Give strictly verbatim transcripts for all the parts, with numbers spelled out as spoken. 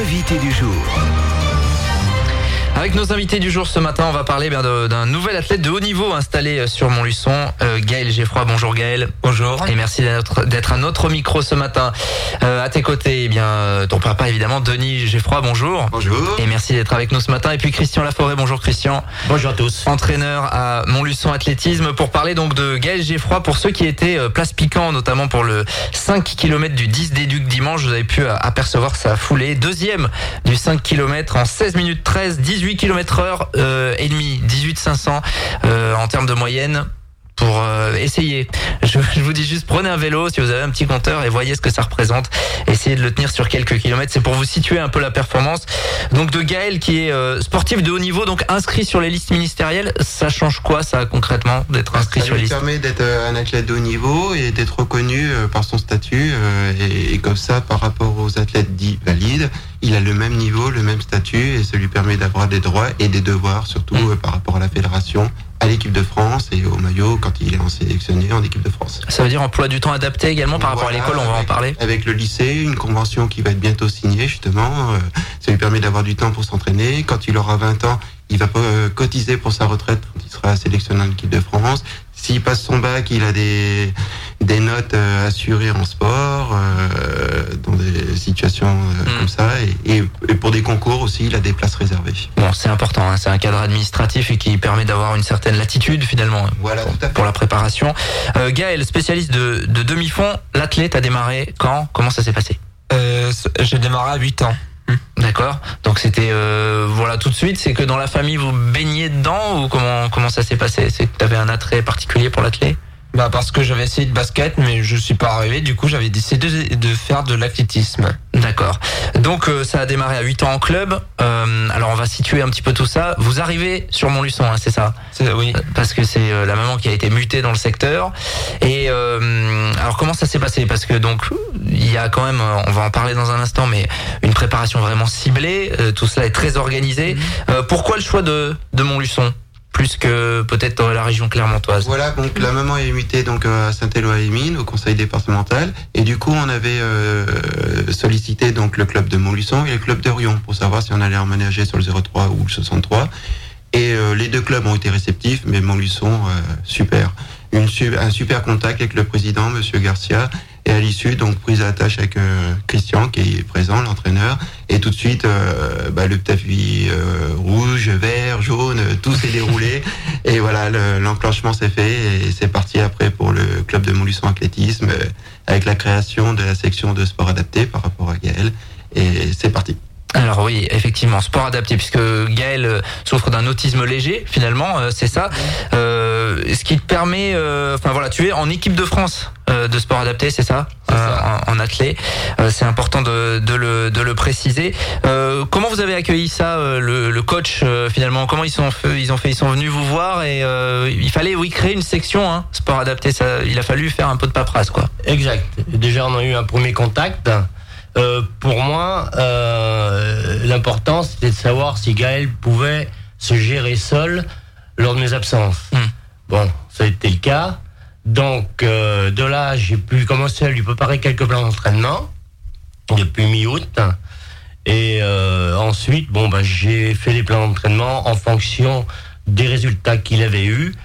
l'invité du jour. Avec nos invités du jour ce matin, on va parler bien de, d'un nouvel athlète de haut niveau installé sur Montluçon, euh, Gaël Geffroy. Bonjour Gaël. Bonjour. Et merci d'être, d'être à notre micro ce matin. Euh, à tes côtés, eh bien, ton papa évidemment, Denis Geffroy. Bonjour. Bonjour. Et merci d'être avec nous ce matin. Et puis Christian Laforêt. Bonjour Christian. Bonjour à tous. Entraîneur à Montluçon Athlétisme, pour parler donc de Gaël Geffroy. Pour ceux qui étaient euh, place piquant, notamment pour le cinq kilomètres du dix des Ducs dimanche, vous avez pu euh, apercevoir sa foulée. Deuxième du cinq kilomètres en seize minutes treize, dix-huit kilomètres heure euh, et demi, dix-huit cinq cents euh, en termes de moyenne. Pour euh, essayer, je, je vous dis juste, prenez un vélo si vous avez un petit compteur et voyez ce que ça représente. Essayez de le tenir sur quelques kilomètres, c'est pour vous situer un peu la performance. Donc de Gaël qui est euh, sportif de haut niveau, donc inscrit sur les listes ministérielles. Ça change quoi ça concrètement d'être inscrit ça sur les listes? Ça lui permet d'être un athlète de haut niveau et d'être reconnu par son statut euh, et, et comme ça par rapport aux athlètes dits valides, il a le même niveau, le même statut et ça lui permet d'avoir des droits et des devoirs surtout mmh. euh, par rapport à la fédération, à l'équipe de France et au maillot quand il est en sélectionné en équipe de France. Ça veut dire emploi du temps adapté également par voilà, rapport à l'école, on va avec, en parler. Avec le lycée, une convention qui va être bientôt signée justement, euh, ça lui permet d'avoir du temps pour s'entraîner. Quand il aura vingt ans, il va euh, cotiser pour sa retraite quand il sera sélectionné en équipe de France. S'il passe son bac, il a des, des notes euh, assurées en sport, euh, dans des situations euh, mmh. comme ça. Et, et, et pour des concours aussi, il a des places réservées. Bon, c'est important, hein, c'est un cadre administratif et qui permet d'avoir une certaine latitude finalement voilà, pour, tout à fait. pour la préparation. Euh, Gaël, spécialiste de, de demi-fond, l'athlète a démarré quand? Comment ça s'est passé? euh, J'ai démarré à huit ans. D'accord. Donc c'était euh, voilà tout de suite. C'est que dans la famille vous baignez dedans ou comment comment ça s'est passé? C'est que tu avais un attrait particulier pour l'athlète? Bah parce que j'avais essayé de basket mais je suis pas arrivé. Du coup j'avais décidé de, de faire de l'athlétisme. D'accord. Donc euh, ça a démarré à huit ans en club. Euh, alors on va situer un petit peu tout ça. Vous arrivez sur Montluçon, hein, c'est ça? C'est, oui. Parce que c'est euh, la maman qui a été mutée dans le secteur. Et euh, alors comment ça s'est passé? Parce que donc il y a quand même, on va en parler dans un instant, mais une préparation vraiment ciblée. Euh, tout cela est très organisé. Mmh. Euh, pourquoi le choix de de Montluçon plus que peut-être dans la région clermontoise? Voilà, donc la maman est mutée donc à Saint-Éloi-et-Mines, au conseil départemental, et du coup on avait euh, sollicité donc le club de Montluçon et le club de Rion pour savoir si on allait emménager sur le zéro trois ou le soixante-trois. Et euh, les deux clubs ont été réceptifs, mais Montluçon, euh, super. Une, un super contact avec le président, Monsieur Garcia, et à l'issue, donc prise à la tâche avec euh, Christian, qui est présent, l'entraîneur, et tout de suite, euh, bah, le tapis euh, rouge, vert, jaune, tout s'est déroulé, et voilà, le, l'enclenchement s'est fait, et c'est parti après pour le club de Montluçon Athlétisme, euh, avec la création de la section de sport adapté par rapport à Gaël, et c'est parti. Alors oui, effectivement, sport adapté, puisque Gaël souffre d'un autisme léger, finalement, euh, c'est ça. Euh, ce qui te permet, euh, enfin voilà, tu es en équipe de France euh, de sport adapté, c'est ça, c'est ça. Euh, en, en athlé. Euh, c'est important de, de, le, de le préciser. Euh, comment vous avez accueilli ça, euh, le, le coach euh, finalement? Comment ils sont fait, ils ont fait, ils sont venus vous voir et euh, il fallait oui créer une section hein, sport adapté. Ça, il a fallu faire un peu de paperasse, quoi. Exact. Déjà, on a eu un premier contact. Euh, pour moi, euh, l'important c'était de savoir si Gaël pouvait se gérer seul lors de mes absences. Mmh. Bon, ça a été le cas. Donc, euh, de là, j'ai pu commencer à lui préparer quelques plans d'entraînement depuis mi-août. Et euh, ensuite, bon, bah, j'ai fait les plans d'entraînement en fonction des résultats qu'il avait eus.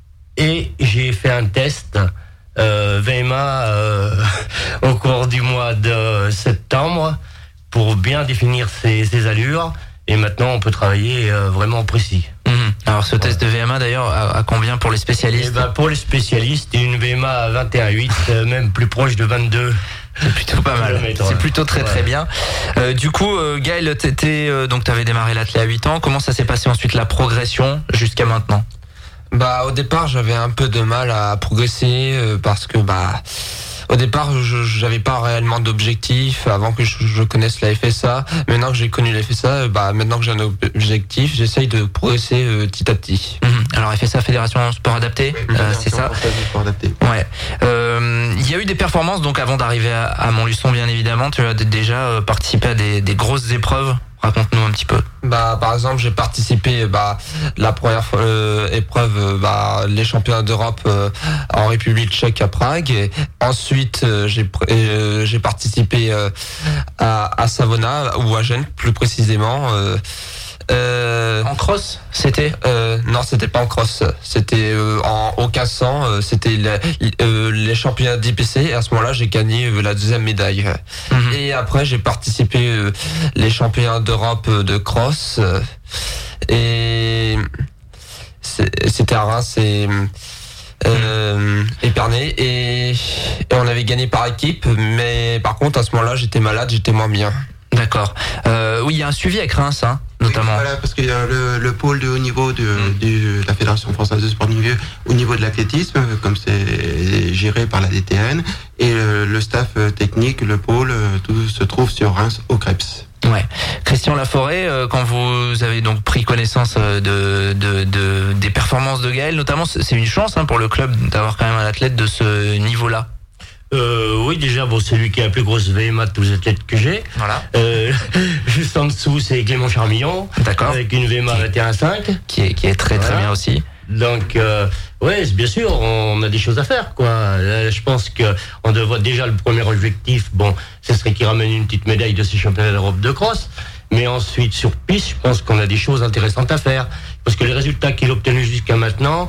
Et j'ai fait un test Euh, V M A euh, au cours du mois de septembre pour bien définir ses, ses allures et maintenant on peut travailler euh, vraiment précis. Mmh. Alors ce test ouais. de V M A d'ailleurs à, à combien pour les spécialistes? Eh ben, pour les spécialistes une V M A à vingt et un virgule huit euh, même plus proche de vingt-deux. C'est plutôt pas mal. C'est plutôt très ouais. très bien. Euh, du coup, euh, Gaël, t'étais, euh, donc t'avais démarré l'athlé à huit ans. Comment ça s'est passé ensuite la progression jusqu'à maintenant? Bah au départ j'avais un peu de mal à progresser euh, parce que bah au départ je j'avais pas réellement d'objectif avant que je, je connaisse la F S A. Maintenant que j'ai connu la F S A, bah maintenant que j'ai un objectif, j'essaye de progresser euh, petit à petit. Mmh. Alors F S A, Fédération Sport Adapté, oui, euh, c'est ça. Sport Adapté. Ouais. Euh, Il y a eu des performances donc avant d'arriver à, à Montluçon, bien évidemment. Tu as d- déjà euh, participé à des, des grosses épreuves. Raconte-nous un petit peu. Bah, par exemple, j'ai participé bah la première fois, euh, épreuve euh, bah les championnats d'Europe euh, en République tchèque à Prague. Et ensuite, euh, j'ai pr- euh, j'ai participé euh, à, à Savona ou à Gênes plus précisément. Euh, euh, En cross, c'était euh, non, c'était pas en cross, c'était euh, en au quatre cents. Euh, c'était la- euh, les championnats d'I P C. Et à ce moment-là, j'ai gagné euh, la deuxième médaille. Mhm. Et après, j'ai participé euh, les championnats d'Europe de cross. euh, et c'est- c'était à Reims et euh, Épernay. Et, et on avait gagné par équipe. Mais par contre, à ce moment-là, j'étais malade, j'étais moins bien. D'accord. Euh, oui, il y a un suivi avec Reims, hein, notamment. Oui, voilà, parce qu'il y a le, le pôle de haut niveau de, Mm. du- de la Fédération française de sport de milieu au niveau de l'athlétisme, comme c'est géré par la D T N, et le, le staff technique, le pôle, tout se trouve sur Reims au Creps. Ouais. Christian Laforêt, euh, quand vous avez donc pris connaissance euh, de, de, de des performances de Gaël, notamment, c'est c'est une chance hein, pour le club d'avoir quand même un athlète de ce niveau-là. Euh, oui, déjà, bon, c'est lui qui a la plus grosse V M A de tous les athlètes que j'ai. Voilà. Euh, juste en dessous, c'est Clément Charmillon, D'accord. avec une V M A vingt et un virgule cinq. Qui est qui est très très Voilà. bien aussi. Donc, euh, ouais, c'est bien sûr, on a des choses à faire, quoi. Là, je pense que on devrait déjà le premier objectif, bon, ce serait qu'il ramène une petite médaille de ces championnats d'Europe de cross. Mais ensuite, sur piste, je pense qu'on a des choses intéressantes à faire. Parce que les résultats qu'il a obtenus jusqu'à maintenant,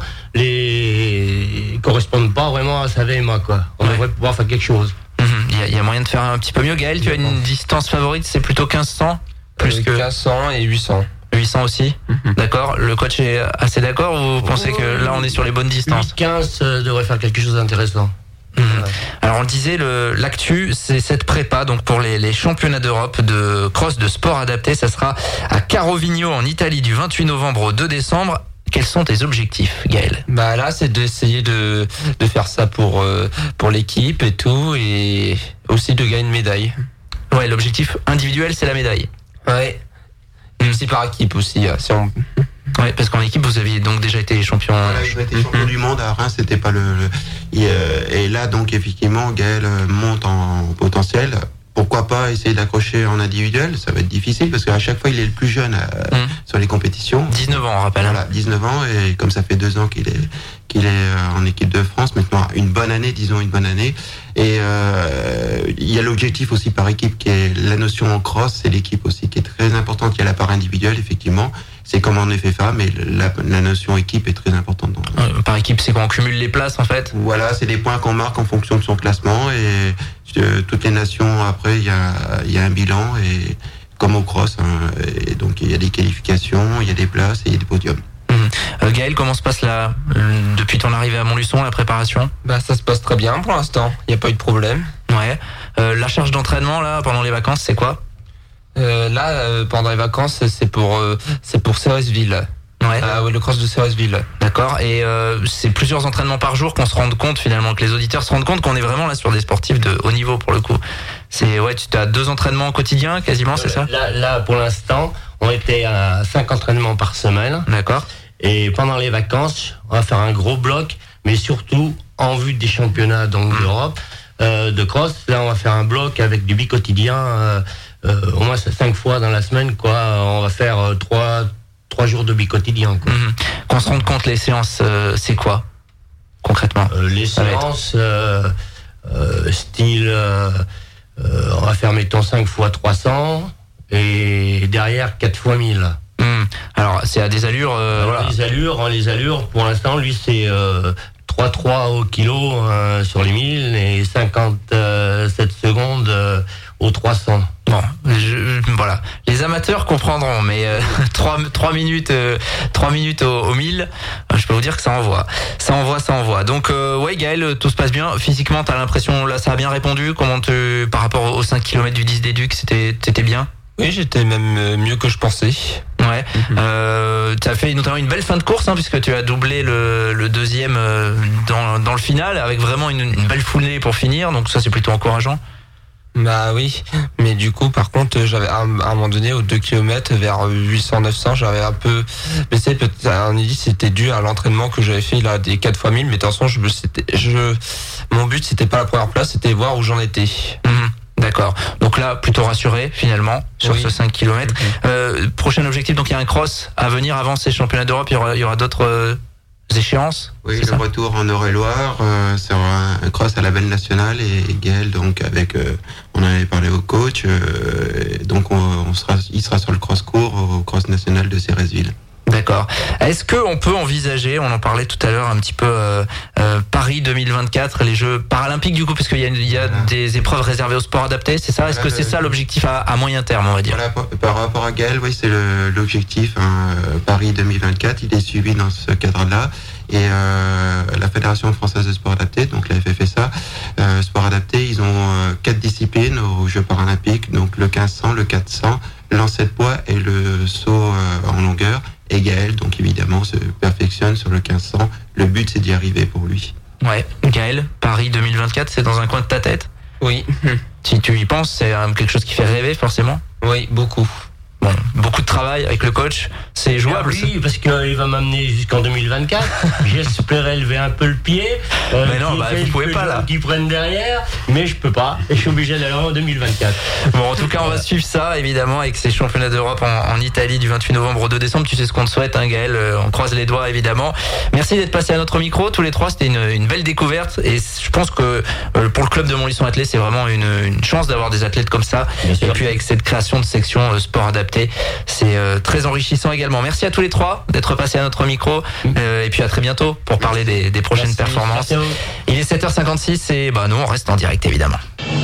les correspondent pas vraiment à sa V M A, quoi. On Ouais. devrait pouvoir faire quelque chose. Mhm. Il y, a, il y a moyen de faire un petit peu mieux. Gaël, tu as une distance favorite, c'est plutôt quinze cents plus Euh, que quinze cents et huit cents. huit cents aussi. Mhm. D'accord. Le coach est assez d'accord ou vous pensez que là on est sur les bonnes distances? huit quinze euh, devrait faire quelque chose d'intéressant. Mhm. Voilà. Alors on le disait, le, l'actu, c'est cette prépa donc pour les, les championnats d'Europe de cross de sport adapté. Ça sera à Carovigno en Italie du vingt-huit novembre au deux décembre. Quels sont tes objectifs, Gaël? Bah là, c'est d'essayer de de faire ça pour euh, pour l'équipe et tout, et aussi de gagner une médaille. Ouais, l'objectif individuel, c'est la médaille. Ouais. Et aussi par équipe aussi. euh, Si on... Ouais, parce qu'en équipe, vous aviez donc déjà été champion. Voilà, il a été champion du monde à Reims, c'était pas le. le- et, euh, et là, donc, effectivement, Gaël euh, monte en potentiel. Pourquoi pas essayer d'accrocher en individuel? Ça va être difficile parce qu'à chaque fois, il est le plus jeune euh, Mhm. sur les compétitions. dix-neuf ans, on rappelle. hein. Voilà, dix-neuf ans, et comme ça fait deux ans qu'il est qu'il est euh, en équipe de France, maintenant une bonne année, disons une bonne année. Et euh, il y a l'objectif aussi par équipe qui est la notion en cross, c'est l'équipe aussi qui est très importante. Il y a la part individuelle, effectivement, c'est comme en effet femme, mais la, la notion équipe est très importante. Dans Euh, par équipe, c'est quand on cumule les places en fait. voilà, c'est des points qu'on marque en fonction de son classement, et euh, toutes les nations, après, il y a, il y a un bilan, et comme au cross, hein, et donc il y a des qualifications, il y a des places et il y a des podiums. Mhm. Euh, Gaël, comment se passe là, euh, depuis ton arrivée à Montluçon, la préparation? Bah ça se passe très bien pour l'instant. Il n'y a pas eu de problème. Ouais. Euh, la charge d'entraînement là, pendant les vacances, c'est quoi? Euh, là, euh, pendant les vacances, c'est pour euh, c'est pour Céresville. Ouais. Ah ouais, le cross de Céresville. D'accord. Et euh, c'est plusieurs entraînements par jour qu'on se rende compte finalement, que les auditeurs se rendent compte qu'on est vraiment là sur des sportifs de haut niveau pour le coup. C'est ouais, tu as deux entraînements quotidiens quasiment, c'est ça? Là, là, pour l'instant, on était à cinq entraînements par semaine. D'accord. Et pendant les vacances, on va faire un gros bloc, mais surtout en vue des championnats donc d'Europe euh, de cross. Là, on va faire un bloc avec du bi-quotidien, euh, euh, au moins cinq fois dans la semaine, quoi. On va faire euh, trois trois jours de bi-quotidien, quoi. Mhm. Qu'on se rende compte, les séances, euh, c'est quoi concrètement? Euh, les Ça va être- séances, euh, euh, style, euh, euh, on va faire mettons cinq fois trois cents et derrière quatre fois mille. Mhm. Alors c'est à des allures, euh, Alors, voilà. Les allures, hein, les allures, pour l'instant, lui, c'est euh, trois virgule trois au kilo euh, sur les mille et cinquante-sept secondes euh, au trois cents. Bon, je, je- voilà. Les amateurs comprendront, mais euh, trois minutes, euh, trois minutes au, au mille, euh, je peux vous dire que ça envoie. Ça envoie, ça envoie. Donc, euh, ouais, Gaël, tout se passe bien. Physiquement, t'as l'impression, là, ça a bien répondu. Comment tu, par rapport aux cinq kilomètres du dix des Ducs, c'était, t'étais bien? Oui, j'étais même euh, mieux que je pensais. Ouais. Euh, tu as fait notamment une belle fin de course, hein, puisque tu as doublé le, le deuxième euh, dans, dans le final, avec vraiment une, une belle foulée pour finir. Donc ça, c'est plutôt encourageant. Bah oui, mais du coup, par contre, j'avais à un moment donné, aux deux kilomètres, vers huit cents neuf cents, j'avais un peu baissé. On dit c'était dû à l'entraînement que j'avais fait là des quatre fois mille, mais de toute façon, je, c'était, je, mon but, c'était pas la première place, c'était voir où j'en étais. Mmh. D'accord. Donc là, plutôt rassuré finalement sur oui. ce cinq kilomètres. Mmh. Euh, prochain objectif, donc il y a un cross à venir avant ces championnats d'Europe. Il y aura, il y aura d'autres euh, échéances. Oui, c'est le ça retour en Eure-et-Loire, euh, c'est un, un cross à la belle nationale et, et Gaël, donc avec, euh, on en avait parlé au coach, euh, donc on, on sera, il sera sur le cross court au cross national de Céresville. D'accord. Est-ce qu'on peut envisager, on en parlait tout à l'heure un petit peu, euh, euh, Paris deux mille vingt-quatre, les Jeux paralympiques du coup, parce qu'il y a, il y a voilà. des épreuves réservées au sport adapté, c'est ça? Est-ce voilà, que c'est le... ça l'objectif à, à moyen terme, on va dire? Voilà, par, par rapport à Gaël, oui, c'est le, l'objectif. Hein, Paris deux mille vingt-quatre, il est suivi dans ce cadre-là. Et euh, la Fédération française de sport adapté, donc la F F S A, euh, sport adapté, ils ont euh, quatre disciplines aux Jeux paralympiques, donc le quinze cents, le quatre cents, lancer de poids et le saut euh, en longueur. Et Gaël, donc évidemment, se perfectionne sur le quinze cents. Le but, c'est d'y arriver pour lui. Ouais, Gaël, Paris deux mille vingt-quatre, c'est dans un coin de ta tête? Oui. Si tu y penses, c'est quelque chose qui fait rêver, forcément? Oui, beaucoup. Bon, beaucoup de travail avec le coach, c'est jouable. Oui, parce qu'il va m'amener jusqu'en deux mille vingt-quatre. J'espérais lever un peu le pied. Euh, mais non, bah, vous pouvez pas là. Qui prennent derrière, mais je peux pas. Et je suis obligé d'aller en deux mille vingt-quatre. Bon, en tout cas, on va suivre ça évidemment avec ces championnats d'Europe en, en Italie du vingt-huit novembre au deux décembre. Tu sais ce qu'on te souhaite, hein, Gaël. On croise les doigts évidemment. Merci d'être passé à notre micro tous les trois. C'était une, une belle découverte et je pense que euh, pour le club de Montluçon Athlé, c'est vraiment une, une chance d'avoir des athlètes comme ça. Bien et sûr. Puis avec cette création de section euh, sport adapté. C'est euh, très enrichissant également. Merci à tous les trois d'être passés à notre micro euh, et puis à très bientôt pour parler des, des prochaines Merci. performances. Merci. Il est sept heures cinquante-six et bah, nous on reste en direct évidemment.